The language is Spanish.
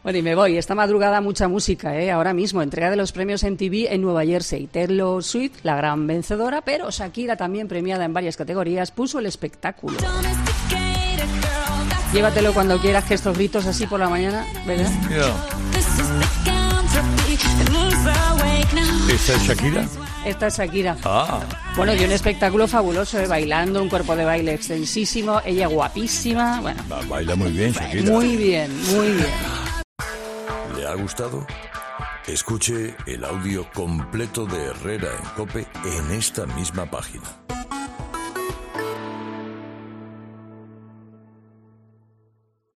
Bueno, y me voy. Esta madrugada mucha música, ¿eh? Ahora mismo, entrega de los premios MTV en Nueva Jersey. Taylor Swift, la gran vencedora, pero Shakira, también premiada en varias categorías, puso el espectáculo. Llévatelo cuando quieras, que estos gritos así por la mañana, ¿verdad? ¿Esta es Shakira? Esta es Shakira. Ah. Bueno, dio un espectáculo fabuloso, bailando, un cuerpo de baile extensísimo, ella guapísima, bueno. Baila muy bien, Shakira. Muy bien, muy bien. ¿Le ha gustado? Escuche el audio completo de Herrera en COPE en esta misma página.